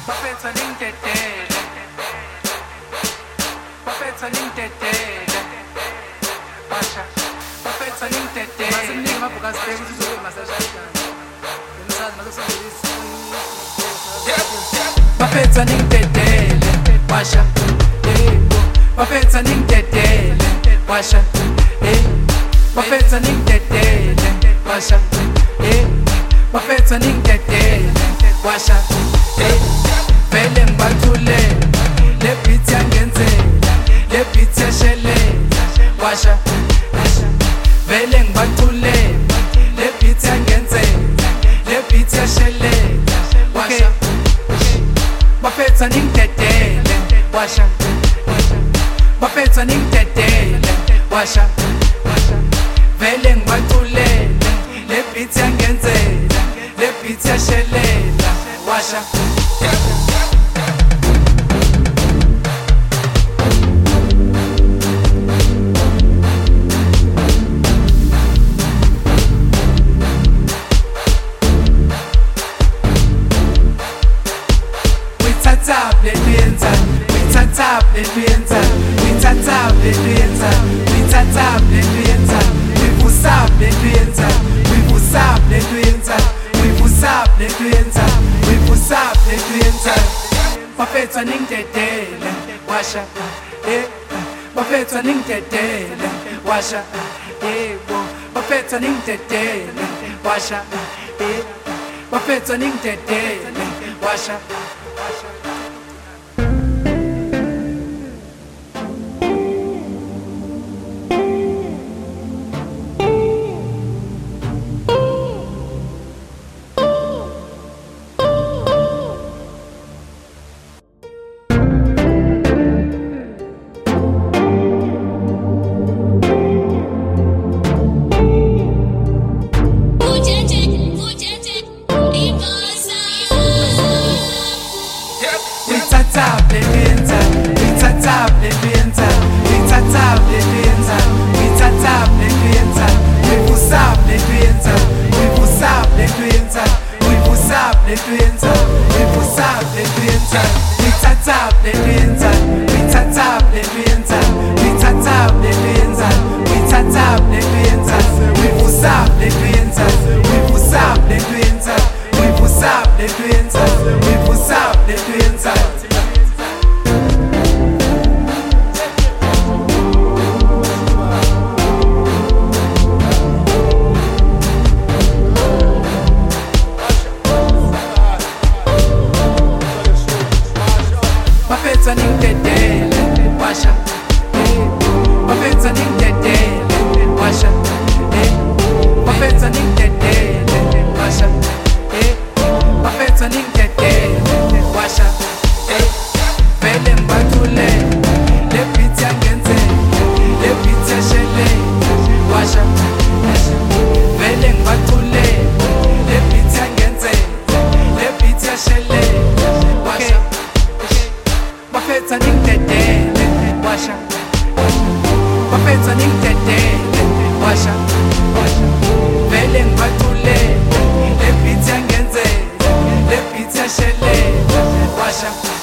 Bafetha ningidedele, bafetha ningidedele, basha, bafetha ningidedele. Masemningi amabhuku asibheke ukuthi uzobe masashayidana. Ngimsazi masosebenzisa. Bafetha ningidedele, basha, bafetha ningidedele, basha, bafetha ningidedele, basha, bafetha ningidedele, basha. Vele ngibathule le beat yangenzela, le beat yashelela, washa. Vele ngibathule le beat yangenzela, le beat yashelela, washa. Bafetha ningidedele, washa. Bafetha ningidedele, washa. Vele ngibathule le beat yangenzela, le beat yashelela, washa. Bafetha ningidedele, washa, bafetha ningidedele, washa, bafetha ningidedele, washa, bafetha ningidedele, washa. Bafetha ningidedele, washa, bafetha ningidedele, washa, bafetha ningidedele, washa, bafetha ningidedele, washa. Vele ngibathule le beat yangenzela, le beat yashelela, washa. Vele ngibathule le beat yangenzela, le beat yashelela, washa. Bafetha ningidedele, washa. Bafetha ningidedele, washa. Vele ngibathule le beat yangenzela, le beat yashelela, washa.